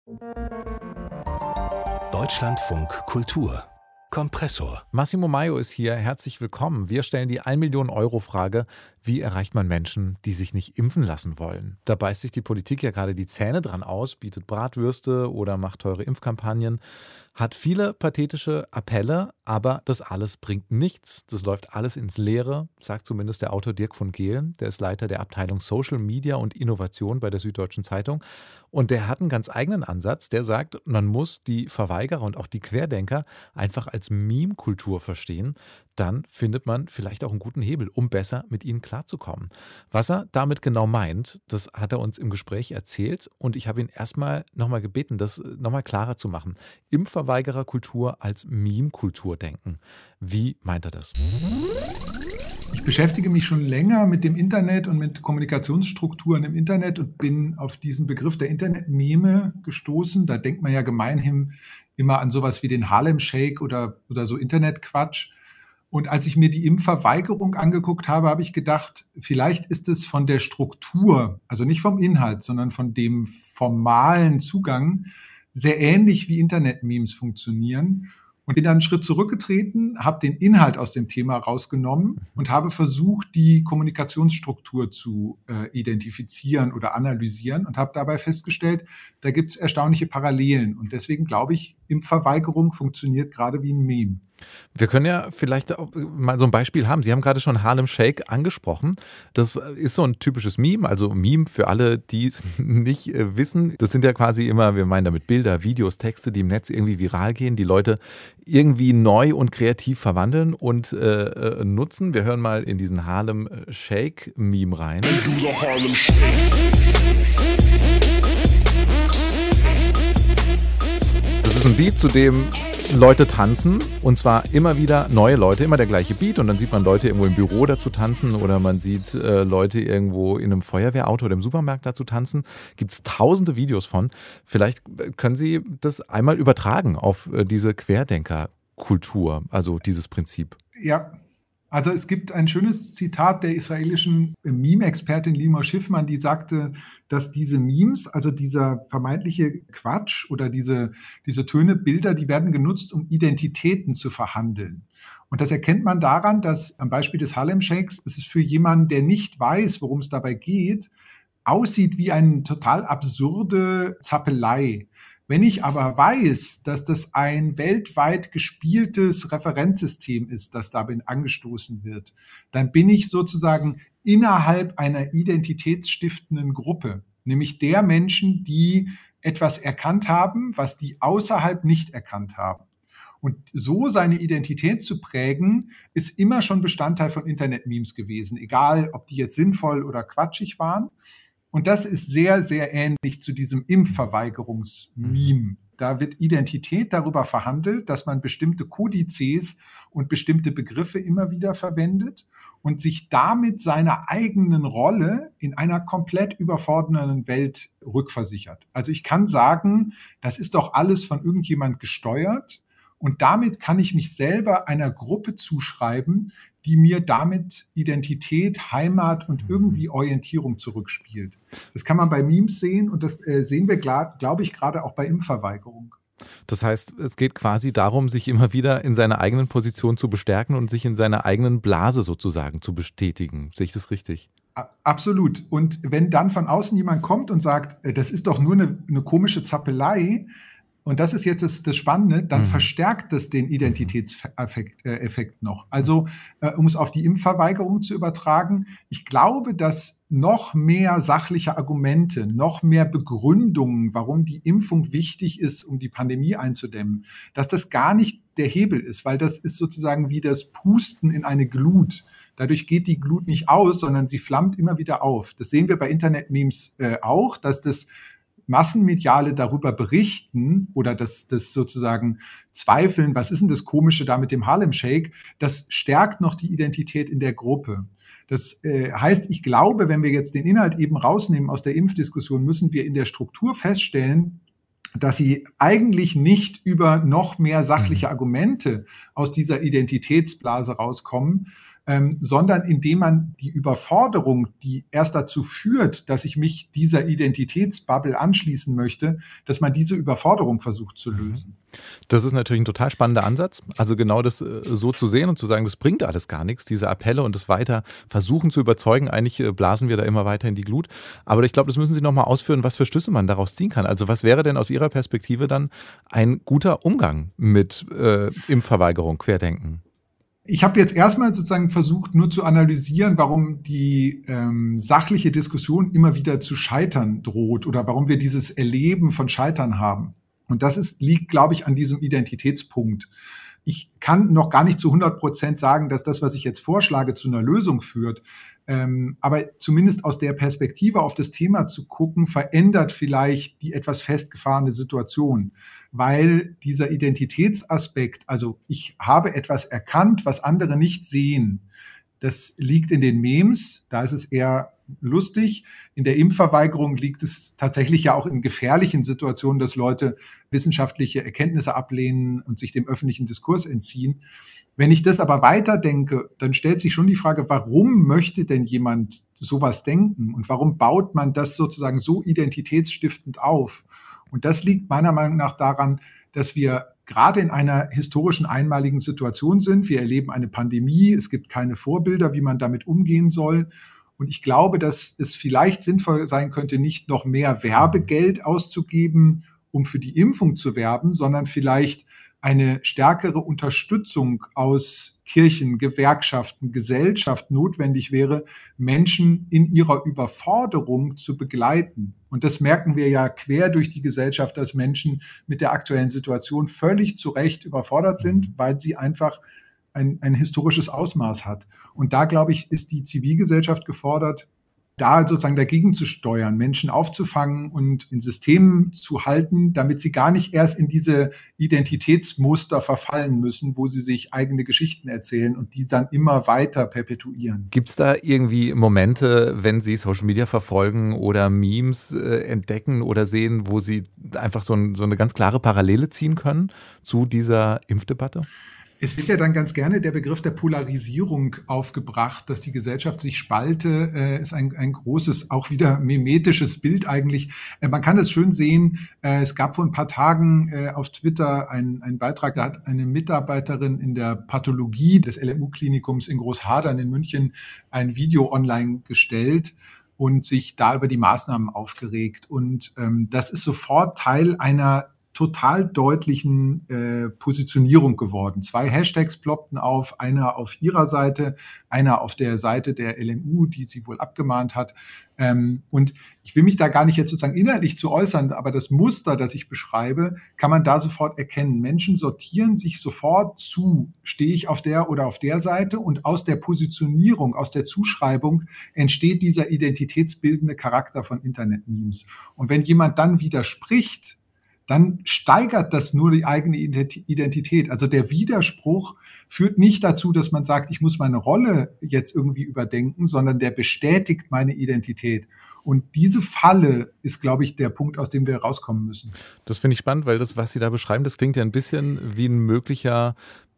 Deutschlandfunk Kultur Kompressor. Massimo Maio ist hier, herzlich willkommen. Wir stellen die 1-Million-Euro-Frage, wie erreicht man Menschen, die sich nicht impfen lassen wollen? Da beißt sich die Politik ja gerade die Zähne dran aus, bietet Bratwürste oder macht teure Impfkampagnen, hat viele pathetische Appelle, aber das alles bringt nichts. Das läuft alles ins Leere, sagt zumindest der Autor Dirk von Gehlen. Der ist Leiter der Abteilung Social Media und Innovation bei der Süddeutschen Zeitung. Und der hat einen ganz eigenen Ansatz. Der sagt, man muss die Verweigerer und auch die Querdenker einfach als Meme-Kultur verstehen. Dann findet man vielleicht auch einen guten Hebel, um besser mit ihnen klarzukommen. Was er damit genau meint, das hat er uns im Gespräch erzählt. Und ich habe ihn erstmal nochmal gebeten, das nochmal klarer zu machen. Impfverweigererkultur als Meme-Kultur denken. Wie meint er das? Ich beschäftige mich schon länger mit dem Internet und mit Kommunikationsstrukturen im Internet und bin auf diesen Begriff der Internet-Meme gestoßen. Da denkt man ja gemeinhin immer an sowas wie den Harlem Shake oder so Internetquatsch. Und als ich mir die Impfverweigerung angeguckt habe, habe ich gedacht, vielleicht ist es von der Struktur, also nicht vom Inhalt, sondern von dem formalen Zugang sehr ähnlich wie Internet-Memes funktionieren. Und bin dann einen Schritt zurückgetreten, habe den Inhalt aus dem Thema rausgenommen und habe versucht, die Kommunikationsstruktur zu identifizieren oder analysieren und habe dabei festgestellt, da gibt es erstaunliche Parallelen. Und deswegen glaube ich, Impfverweigerung funktioniert gerade wie ein Meme. Wir können ja vielleicht auch mal so ein Beispiel haben. Sie haben gerade schon Harlem Shake angesprochen. Das ist so ein typisches Meme, also Meme für alle, die es nicht wissen. Das sind ja quasi immer, wir meinen damit Bilder, Videos, Texte, die im Netz irgendwie viral gehen, die Leute irgendwie neu und kreativ verwandeln und nutzen. Wir hören mal in diesen Harlem Shake Meme rein. Das ist ein Beat, zu dem Leute tanzen, und zwar immer wieder neue Leute, immer der gleiche Beat, und dann sieht man Leute irgendwo im Büro dazu tanzen oder man sieht Leute irgendwo in einem Feuerwehrauto oder im Supermarkt dazu tanzen. Gibt es tausende Videos von. Vielleicht können Sie das einmal übertragen auf diese Querdenkerkultur, also dieses Prinzip. Ja, also es gibt ein schönes Zitat der israelischen Meme-Expertin Limor Schiffmann, die sagte, dass diese Memes, also dieser vermeintliche Quatsch oder diese Töne, Bilder, die werden genutzt, um Identitäten zu verhandeln. Und das erkennt man daran, dass am Beispiel des Harlem Shakes, es ist für jemanden, der nicht weiß, worum es dabei geht, aussieht wie eine total absurde Zappelei. Wenn ich aber weiß, dass das ein weltweit gespieltes Referenzsystem ist, das dabei angestoßen wird, dann bin ich sozusagen innerhalb einer identitätsstiftenden Gruppe, nämlich der Menschen, die etwas erkannt haben, was die außerhalb nicht erkannt haben. Und so seine Identität zu prägen, ist immer schon Bestandteil von Internet-Memes gewesen, egal ob die jetzt sinnvoll oder quatschig waren. Und das ist sehr, sehr ähnlich zu diesem Impfverweigerungsmeme. Da wird Identität darüber verhandelt, dass man bestimmte Kodizes und bestimmte Begriffe immer wieder verwendet und sich damit seiner eigenen Rolle in einer komplett überfordernden Welt rückversichert. Also ich kann sagen, das ist doch alles von irgendjemand gesteuert. Und damit kann ich mich selber einer Gruppe zuschreiben, die mir damit Identität, Heimat und irgendwie Orientierung zurückspielt. Das kann man bei Memes sehen und das sehen wir, glaube ich, gerade auch bei Impfverweigerung. Das heißt, es geht quasi darum, sich immer wieder in seiner eigenen Position zu bestärken und sich in seiner eigenen Blase sozusagen zu bestätigen. Sehe ich das richtig? Absolut. Und wenn dann von außen jemand kommt und sagt, das ist doch nur eine komische Zappelei, und das ist jetzt das Spannende, dann verstärkt das den Identitätseffekt noch. Also, um es auf die Impfverweigerung zu übertragen, ich glaube, dass noch mehr sachliche Argumente, noch mehr Begründungen, warum die Impfung wichtig ist, um die Pandemie einzudämmen, dass das gar nicht der Hebel ist, weil das ist sozusagen wie das Pusten in eine Glut. Dadurch geht die Glut nicht aus, sondern sie flammt immer wieder auf. Das sehen wir bei Internet-Memes auch, dass das Massenmediale darüber berichten oder das sozusagen zweifeln, was ist denn das Komische da mit dem Harlem Shake, das stärkt noch die Identität in der Gruppe. Das heißt, ich glaube, wenn wir jetzt den Inhalt eben rausnehmen aus der Impfdiskussion, müssen wir in der Struktur feststellen, dass sie eigentlich nicht über noch mehr sachliche Argumente aus dieser Identitätsblase rauskommen, sondern indem man die Überforderung, die erst dazu führt, dass ich mich dieser Identitätsbubble anschließen möchte, dass man diese Überforderung versucht zu lösen. Das ist natürlich ein total spannender Ansatz. Also genau das so zu sehen und zu sagen, das bringt alles gar nichts, diese Appelle und das weiter versuchen zu überzeugen. Eigentlich blasen wir da immer weiter in die Glut. Aber ich glaube, das müssen Sie nochmal ausführen, was für Schlüsse man daraus ziehen kann. Also was wäre denn aus Ihrer Perspektive dann ein guter Umgang mit Impfverweigerung, Querdenken? Ich habe jetzt erstmal sozusagen versucht, nur zu analysieren, warum die sachliche Diskussion immer wieder zu scheitern droht oder warum wir dieses Erleben von Scheitern haben. Und das liegt, glaube ich, an diesem Identitätspunkt. Ich kann noch gar nicht zu 100% sagen, dass das, was ich jetzt vorschlage, zu einer Lösung führt. Aber zumindest aus der Perspektive auf das Thema zu gucken, verändert vielleicht die etwas festgefahrene Situation. Weil dieser Identitätsaspekt, also ich habe etwas erkannt, was andere nicht sehen, das liegt in den Memes, da ist es eher lustig. In der Impfverweigerung liegt es tatsächlich ja auch in gefährlichen Situationen, dass Leute wissenschaftliche Erkenntnisse ablehnen und sich dem öffentlichen Diskurs entziehen. Wenn ich das aber weiterdenke, dann stellt sich schon die Frage, warum möchte denn jemand sowas denken und warum baut man das sozusagen so identitätsstiftend auf? Und das liegt meiner Meinung nach daran, dass wir gerade in einer historischen einmaligen Situation sind. Wir erleben eine Pandemie, es gibt keine Vorbilder, wie man damit umgehen soll. Und ich glaube, dass es vielleicht sinnvoll sein könnte, nicht noch mehr Werbegeld auszugeben, um für die Impfung zu werben, sondern vielleicht eine stärkere Unterstützung aus Kirchen, Gewerkschaften, Gesellschaft notwendig wäre, Menschen in ihrer Überforderung zu begleiten. Und das merken wir ja quer durch die Gesellschaft, dass Menschen mit der aktuellen Situation völlig zu Recht überfordert sind, weil sie einfach ein historisches Ausmaß hat. Und da, glaube ich, ist die Zivilgesellschaft gefordert, da sozusagen dagegen zu steuern, Menschen aufzufangen und in Systemen zu halten, damit sie gar nicht erst in diese Identitätsmuster verfallen müssen, wo sie sich eigene Geschichten erzählen und die dann immer weiter perpetuieren. Gibt es da irgendwie Momente, wenn Sie Social Media verfolgen oder Memes entdecken oder sehen, wo Sie einfach so eine ganz klare Parallele ziehen können zu dieser Impfdebatte? Es wird ja dann ganz gerne der Begriff der Polarisierung aufgebracht, dass die Gesellschaft sich spalte, ist ein großes, auch wieder mimetisches Bild eigentlich. Man kann es schön sehen, es gab vor ein paar Tagen auf Twitter einen Beitrag, da hat eine Mitarbeiterin in der Pathologie des LMU-Klinikums in Großhadern in München ein Video online gestellt und sich da über die Maßnahmen aufgeregt. Und das ist sofort Teil einer total deutlichen Positionierung geworden. 2 Hashtags ploppten auf, einer auf ihrer Seite, einer auf der Seite der LMU, die sie wohl abgemahnt hat. Und ich will mich da gar nicht jetzt sozusagen inhaltlich zu äußern, aber das Muster, das ich beschreibe, kann man da sofort erkennen. Menschen sortieren sich sofort zu, stehe ich auf der oder auf der Seite, und aus der Positionierung, aus der Zuschreibung entsteht dieser identitätsbildende Charakter von Internet-Memes. Und wenn jemand dann widerspricht, dann steigert das nur die eigene Identität. Also der Widerspruch führt nicht dazu, dass man sagt, ich muss meine Rolle jetzt irgendwie überdenken, sondern der bestätigt meine Identität. Und diese Falle ist, glaube ich, der Punkt, aus dem wir rauskommen müssen. Das finde ich spannend, weil das, was Sie da beschreiben, das klingt ja ein bisschen wie ein möglicher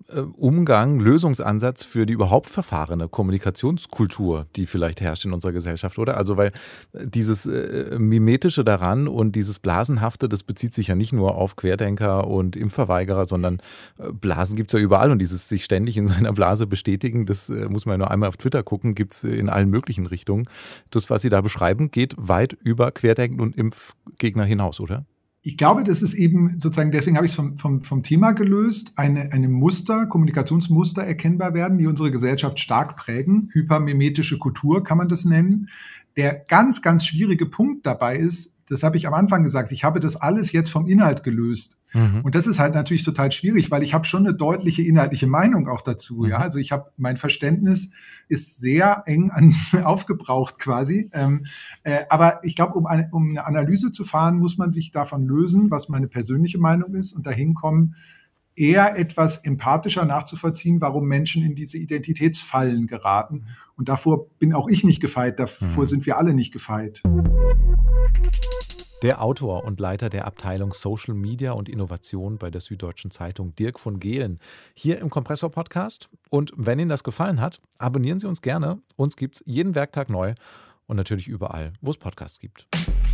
Umgang, Lösungsansatz für die überhaupt verfahrene Kommunikationskultur, die vielleicht herrscht in unserer Gesellschaft, oder? Also weil dieses Mimetische daran und dieses Blasenhafte, das bezieht sich ja nicht nur auf Querdenker und Impfverweigerer, sondern Blasen gibt es ja überall, und dieses sich ständig in seiner Blase bestätigen, das muss man ja nur einmal auf Twitter gucken, gibt es in allen möglichen Richtungen. Das, was Sie da beschreiben, geht weit über Querdenken und Impfgegner hinaus, oder? Ich glaube, das ist eben sozusagen, deswegen habe ich es vom Thema gelöst, eine Kommunikationsmuster erkennbar werden, die unsere Gesellschaft stark prägen. Hypermimetische Kultur kann man das nennen. Der ganz, ganz schwierige Punkt dabei ist, das habe ich am Anfang gesagt, ich habe das alles jetzt vom Inhalt gelöst. Mhm. Und das ist halt natürlich total schwierig, weil ich habe schon eine deutliche inhaltliche Meinung auch dazu. Mhm. Ja? Also mein Verständnis ist sehr eng aufgebraucht quasi. Aber ich glaube, um eine Analyse zu fahren, muss man sich davon lösen, was meine persönliche Meinung ist, und dahin kommen, eher etwas empathischer nachzuvollziehen, warum Menschen in diese Identitätsfallen geraten. Und davor bin auch ich nicht gefeit, davor sind wir alle nicht gefeit. Der Autor und Leiter der Abteilung Social Media und Innovation bei der Süddeutschen Zeitung, Dirk von Gehlen, hier im Kompressor-Podcast. Und wenn Ihnen das gefallen hat, abonnieren Sie uns gerne. Uns gibt es jeden Werktag neu und natürlich überall, wo es Podcasts gibt.